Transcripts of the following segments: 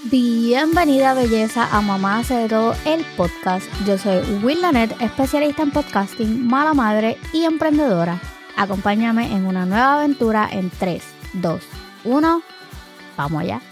Bienvenida belleza a Mamá Hace de Todo, el podcast. Yo soy Will Lanet, especialista en podcasting, mala madre y emprendedora. Acompáñame en una nueva aventura en 3, 2, 1, ¡vamos allá!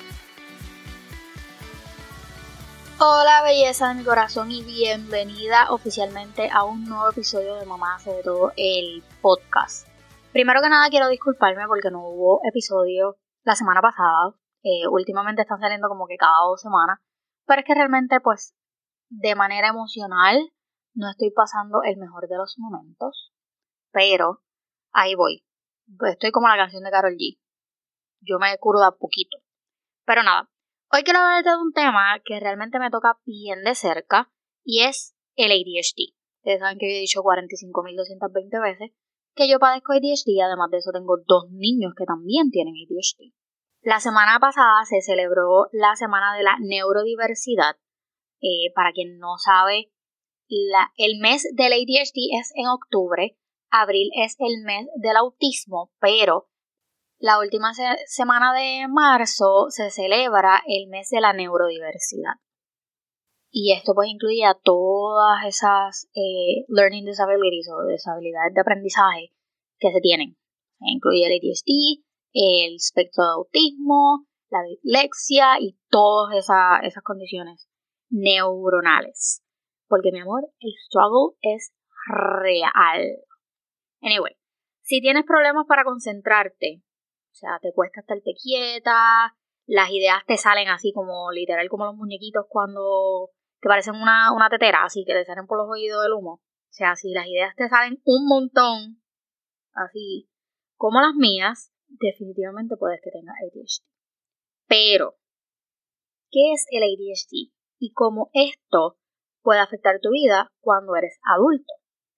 Hola belleza de mi corazón y bienvenida oficialmente a un nuevo episodio de Mamá Hace de Todo, el podcast. Primero que nada quiero disculparme porque no hubo episodio la semana pasada. Últimamente están saliendo como que cada 2 semanas, pero es que realmente pues de manera emocional no estoy pasando el mejor de los momentos, pero ahí voy. Estoy como la canción de Karol G. Yo me curo de a poquito. Pero nada, hoy quiero hablarte de un tema que realmente me toca bien de cerca y es el ADHD. Ustedes saben que yo he dicho 45.220 veces que yo padezco ADHD y además de eso tengo 2 niños que también tienen ADHD. La semana pasada se celebró la Semana de la Neurodiversidad. Para quien no sabe, el mes del ADHD es en octubre, abril es el mes del autismo, pero la última semana de marzo se celebra el mes de la neurodiversidad. Y esto pues incluye a todas esas learning disabilities o deshabilidades de aprendizaje que se tienen. Incluye el ADHD, el espectro de autismo, la dislexia y todas esas condiciones neuronales. Porque mi amor, el struggle es real. Anyway, si tienes problemas para concentrarte, o sea, te cuesta estarte quieta, las ideas te salen así como literal como los muñequitos cuando te parecen una tetera, así que te salen por los oídos del humo. O sea, si las ideas te salen un montón, así como las mías, definitivamente puedes que tengas ADHD. Pero, ¿qué es el ADHD? Y cómo esto puede afectar tu vida cuando eres adulto.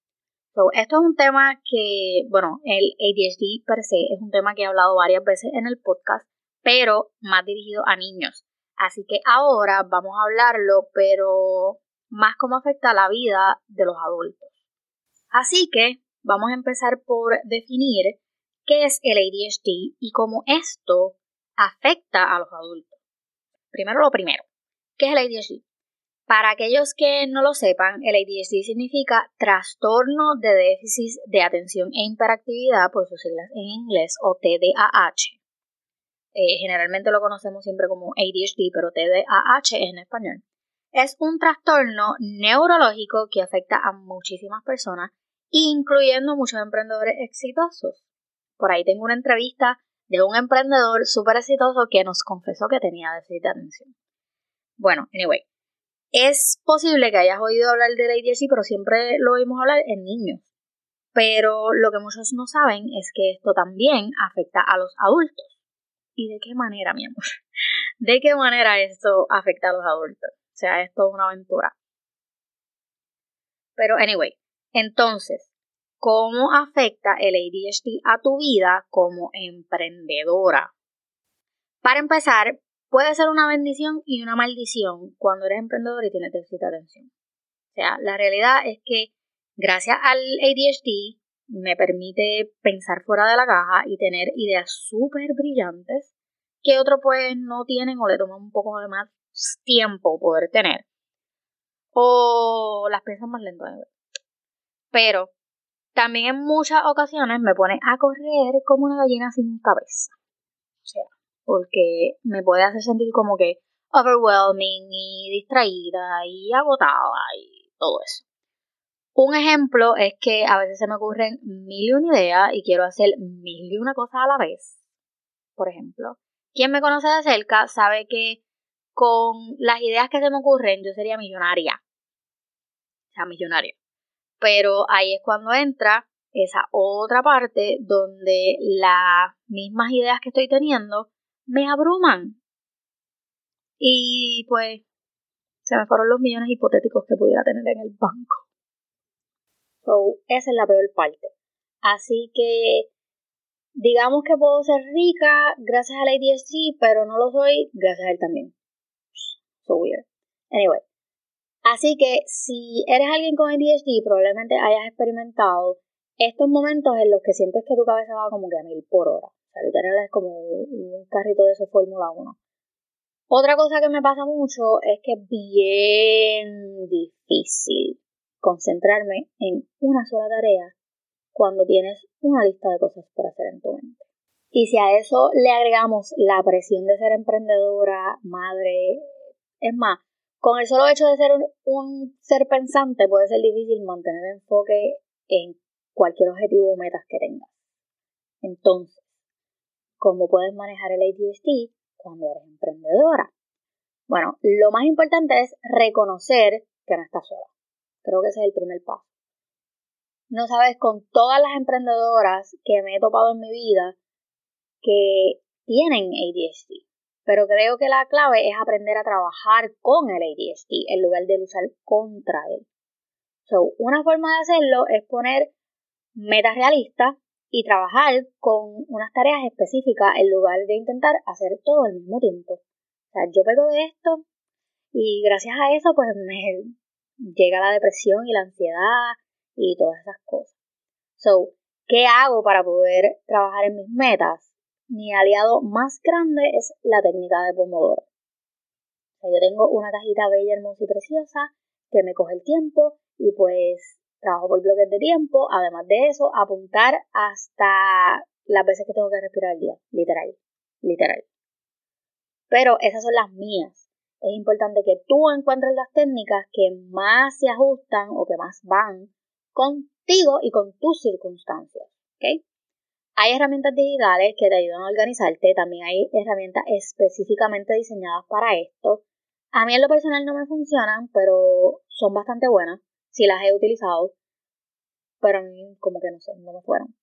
Esto es un tema que, el ADHD per se es un tema que he hablado varias veces en el podcast, pero más dirigido a niños. Así que ahora vamos a hablarlo, pero más cómo afecta la vida de los adultos. Así que vamos a empezar por definir qué es el ADHD y cómo esto afecta a los adultos. Primero lo primero, ¿qué es el ADHD? Para aquellos que no lo sepan, el ADHD significa Trastorno de Déficit de Atención e Hiperactividad, por sus siglas en inglés, o TDAH. Generalmente lo conocemos siempre como ADHD, pero TDAH es en español. Es un trastorno neurológico que afecta a muchísimas personas, incluyendo muchos emprendedores exitosos. Por ahí tengo una entrevista de un emprendedor súper exitoso que nos confesó que tenía déficit de atención. Bueno, anyway. Es posible que hayas oído hablar del ADHD, pero siempre lo oímos hablar en niños. Pero lo que muchos no saben es que esto también afecta a los adultos. ¿Y de qué manera, mi amor? ¿De qué manera esto afecta a los adultos? O sea, esto es una aventura. Pero anyway, entonces, ¿cómo afecta el ADHD a tu vida como emprendedora? Para empezar, puede ser una bendición y una maldición cuando eres emprendedor y tienes déficit de atención. O sea, la realidad es que gracias al ADHD me permite pensar fuera de la caja y tener ideas súper brillantes que otros pues no tienen o le toman un poco de más tiempo poder tener. O las piensan más lento. Pero también en muchas ocasiones me pone a correr como una gallina sin cabeza. O sea, porque me puede hacer sentir como que overwhelming y distraída y agotada y todo eso. Un ejemplo es que a veces se me ocurren 1001 ideas y quiero hacer 1001 cosas a la vez. Por ejemplo, quien me conoce de cerca sabe que con las ideas que se me ocurren yo sería millonaria. O sea, millonaria. Pero ahí es cuando entra esa otra parte donde las mismas ideas que estoy teniendo me abruman. Y pues se me fueron los millones hipotéticos que pudiera tener en el banco. Esa es la peor parte. Así que digamos que puedo ser rica gracias al ADHD, pero no lo soy gracias a él también. So weird. Anyway. Así que si eres alguien con ADHD, probablemente hayas experimentado estos momentos en los que sientes que tu cabeza va como que a 1000 por hora. O sea, literal es como un carrito de esos Fórmula 1. Otra cosa que me pasa mucho es que es bien difícil concentrarme en una sola tarea cuando tienes una lista de cosas por hacer en tu mente. Y si a eso le agregamos la presión de ser emprendedora, madre, es más, con el solo hecho de ser un ser pensante puede ser difícil mantener enfoque en cualquier objetivo o metas que tengas. Entonces, ¿cómo puedes manejar el ADHD cuando eres emprendedora? Bueno, lo más importante es reconocer que no estás sola. Creo que ese es el primer paso. No sabes, con todas las emprendedoras que me he topado en mi vida que tienen ADHD, pero creo que la clave es aprender a trabajar con el ADHD en lugar de luchar contra él. Una forma de hacerlo es poner metas realistas y trabajar con unas tareas específicas en lugar de intentar hacer todo al mismo tiempo. O sea, yo pego de esto y gracias a eso pues me llega la depresión y la ansiedad y todas esas cosas. ¿Qué hago para poder trabajar en mis metas? Mi aliado más grande es la técnica de Pomodoro. Yo tengo una cajita bella, hermosa y preciosa que me coge el tiempo y pues trabajo por bloques de tiempo. Además de eso, apuntar hasta las veces que tengo que respirar al día. Literal. Pero esas son las mías. Es importante que tú encuentres las técnicas que más se ajustan o que más van contigo y con tus circunstancias. ¿Ok? Hay herramientas digitales que te ayudan a organizarte. También hay herramientas específicamente diseñadas para esto. A mí en lo personal no me funcionan, pero son bastante buenas. Sí las he utilizado, pero a mí como que no sé, no me fueron.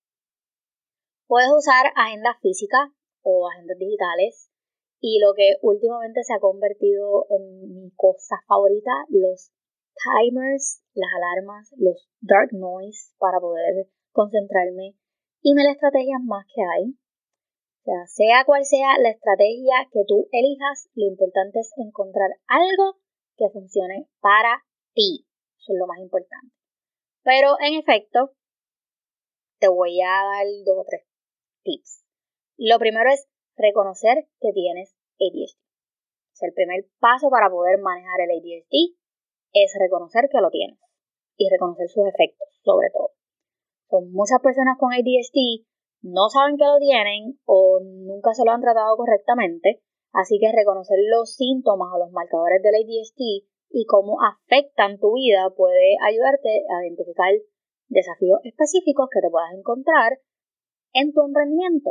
Puedes usar agendas físicas o agendas digitales. Y lo que últimamente se ha convertido en mi cosa favorita, los timers, las alarmas, los dark noise para poder concentrarme y mil estrategias más que hay. Sea cual sea la estrategia que tú elijas, lo importante es encontrar algo que funcione para ti. Eso es lo más importante. Pero en efecto, te voy a dar 2 o 3 tips. Lo primero es reconocer que tienes ADHD. El primer paso para poder manejar el ADHD es reconocer que lo tienes y reconocer sus efectos, sobre todo. Muchas personas con ADHD no saben que lo tienen o nunca se lo han tratado correctamente, así que reconocer los síntomas o los marcadores del ADHD y cómo afectan tu vida puede ayudarte a identificar desafíos específicos que te puedas encontrar en tu emprendimiento.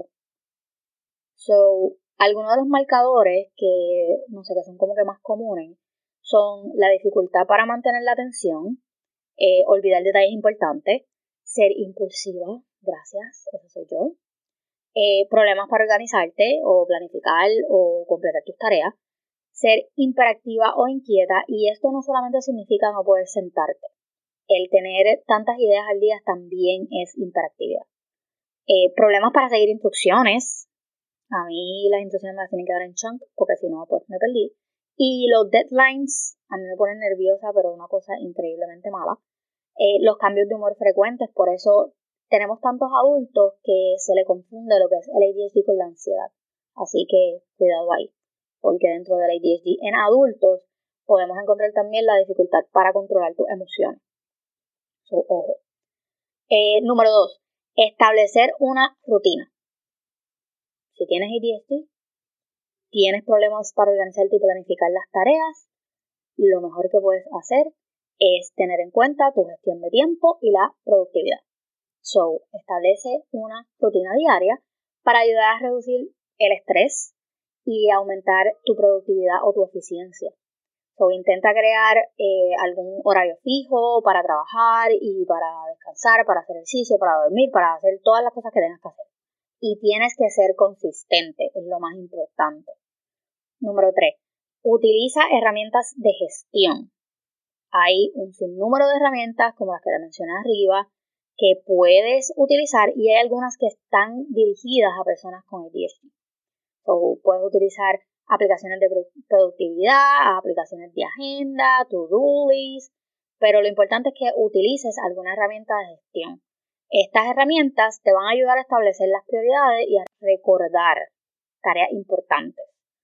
Algunos de los marcadores que, no sé, que son como que más comunes son la dificultad para mantener la atención, olvidar detalles importantes, ser impulsiva, gracias, eso soy yo, problemas para organizarte o planificar o completar tus tareas, ser hiperactiva o inquieta, y esto no solamente significa no poder sentarte, el tener tantas ideas al día también es hiperactividad. Problemas para seguir instrucciones. A mí las instrucciones me las tienen que dar en chunk porque si no, pues me perdí. Y los deadlines a mí me ponen nerviosa, pero una cosa increíblemente mala. Los cambios de humor frecuentes, por eso tenemos tantos adultos que se le confunde lo que es el ADHD con la ansiedad. Así que cuidado ahí, porque dentro del ADHD en adultos podemos encontrar también la dificultad para controlar tus emociones. Ojo. Número 2, establecer una rutina. Si tienes ADHD, tienes problemas para organizarte y planificar las tareas, lo mejor que puedes hacer es tener en cuenta tu gestión de tiempo y la productividad. Establece una rutina diaria para ayudar a reducir el estrés y aumentar tu productividad o tu eficiencia. Intenta crear algún horario fijo para trabajar y para descansar, para hacer ejercicio, para dormir, para hacer todas las cosas que tengas que hacer. Y tienes que ser consistente, es lo más importante. Número 3. Utiliza herramientas de gestión. Hay un sinnúmero de herramientas como las que te mencioné arriba que puedes utilizar y hay algunas que están dirigidas a personas con ADHD. Puedes utilizar aplicaciones de productividad, aplicaciones de agenda, to-do list, pero lo importante es que utilices alguna herramienta de gestión. Estas herramientas te van a ayudar a establecer las prioridades y a recordar tareas importantes.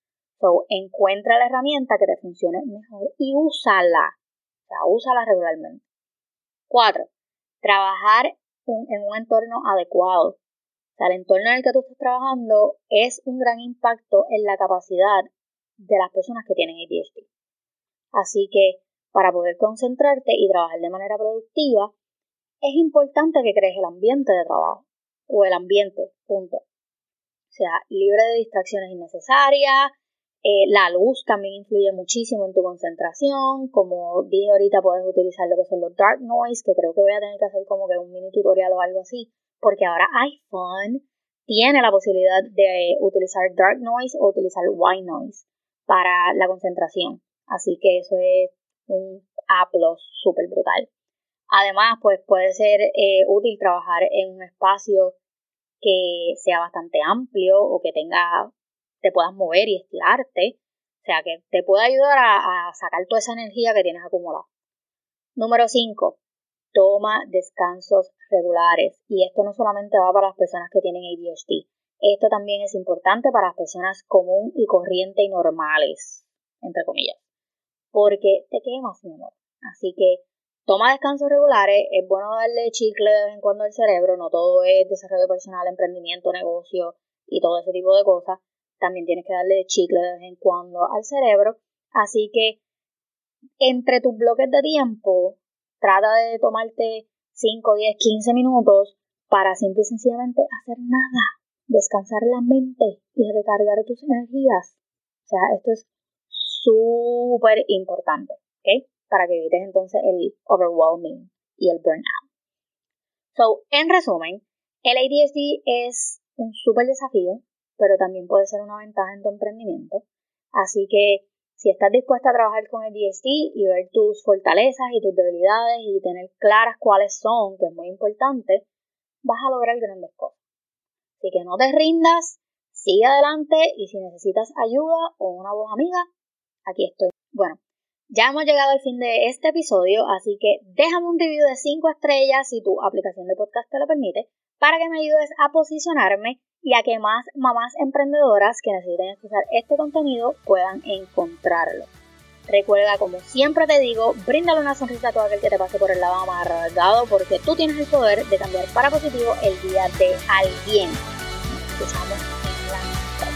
So, encuentra la herramienta que te funcione mejor y úsala. O sea, úsala regularmente. 4. Trabajar en un entorno adecuado. O sea, el entorno en el que tú estás trabajando es un gran impacto en la capacidad de las personas que tienen ADHD. Así que, para poder concentrarte y trabajar de manera productiva, es importante que crees el ambiente de trabajo. O el ambiente, punto. O sea, libre de distracciones innecesarias. La luz también influye muchísimo en tu concentración. Como dije ahorita, puedes utilizar lo que son los dark noise, que creo que voy a tener que hacer como que un mini tutorial o algo así, porque ahora iPhone tiene la posibilidad de utilizar dark noise o utilizar white noise para la concentración. Así que eso es un A+ súper brutal. Además, pues puede ser útil trabajar en un espacio que sea bastante amplio o que te puedas mover y estirarte. O sea, que te pueda ayudar a sacar toda esa energía que tienes acumulada. Número 5. Toma descansos regulares. Y esto no solamente va para las personas que tienen ADHD. Esto también es importante para las personas común y corriente y normales, entre comillas. Porque te quemas, mi amor. Así que toma descansos regulares. Es bueno darle chicle de vez en cuando al cerebro. No todo es desarrollo personal, emprendimiento, negocio y todo ese tipo de cosas. También tienes que darle chicle de vez en cuando al cerebro. Así que entre tus bloques de tiempo, trata de tomarte 5, 10, 15 minutos para simple y sencillamente hacer nada. Descansar la mente y recargar tus energías. O sea, esto es súper importante, ¿ok? Para que evites entonces el overwhelming y el burnout. So, en resumen, el ADHD es un súper desafío, pero también puede ser una ventaja en tu emprendimiento. Así que si estás dispuesta a trabajar con ADHD y ver tus fortalezas y tus debilidades y tener claras cuáles son, que es muy importante, vas a lograr grandes cosas. Así que no te rindas, sigue adelante y si necesitas ayuda o una voz amiga, aquí estoy. Bueno, ya hemos llegado al fin de este episodio, así que déjame un review de 5 estrellas si tu aplicación de podcast te lo permite, para que me ayudes a posicionarme y a que más mamás emprendedoras que necesiten escuchar este contenido puedan encontrarlo. Recuerda, como siempre te digo, bríndale una sonrisa a todo aquel que te pase por el lado amargado, porque tú tienes el poder de cambiar para positivo el día de alguien. Nos escuchamos en la próxima.